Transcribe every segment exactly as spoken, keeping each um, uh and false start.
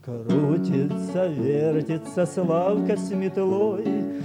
Крутится, вертится Славка с метлой,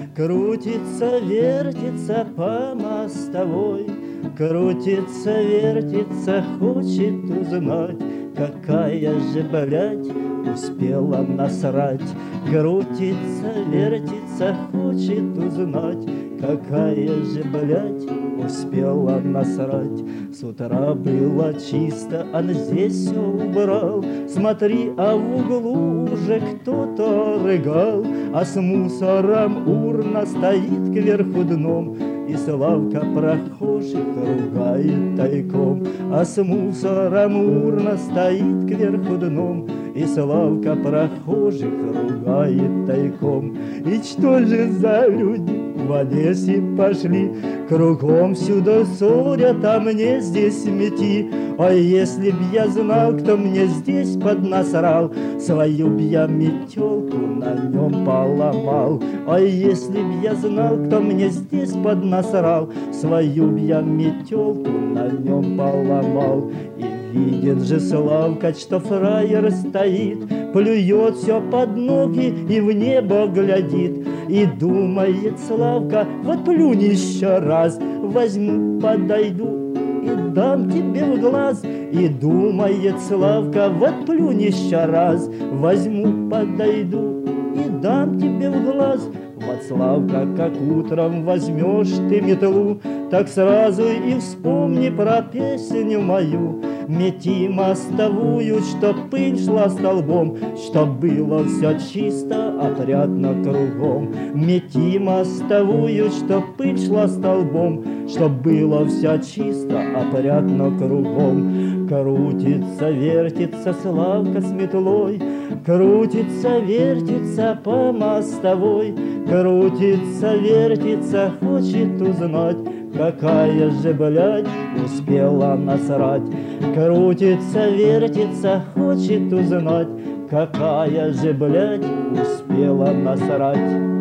крутится, вертится по мостовой, крутится, вертится, хочет узнать, какая же, блядь, успела насрать. Крутится, вертится, хочет узнать, какая же, блядь, успела насрать. С утра было чисто, а здесь все убрал. Смотри, а в углу уже кто-то рыгал, а с мусором урна стоит кверху дном, и Славка прохожих ругает тайком. А с мусором урна стоит кверху дном, и Славка прохожих ругает тайком. И что же за люди в Одессе пошли? Кругом сюда ссорят, а мне здесь мети. А если б я знал, кто мне здесь поднасрал, свою б я метелку на нем поломал. А если б я знал, кто мне здесь поднасрал, свою б я метелку на нем поломал. И видит же Славка, что фраер стоит, плюет все под ноги и в небо глядит. И думает Славка: вот плюнь еще раз, возьму, подойду и дам тебе в глаз. И думает Славка: вот плюнь еще раз, возьму, подойду и дам тебе в глаз. Вот, Славка, как утром возьмешь ты метлу, так сразу и вспомни про песню мою. Мети мостовую, чтоб пыль шла столбом, чтоб было все чисто, опрятно кругом. Мети мостовую, чтоб пыль шла столбом, чтоб было все чисто, опрятно кругом. Крутится, вертится Славка с метлой, крутится, вертится по мостовой, крутится, вертится, хочет узнать, какая же, блядь, успела насрать. Крутится, вертится, хочет узнать, какая же, блядь, успела насрать.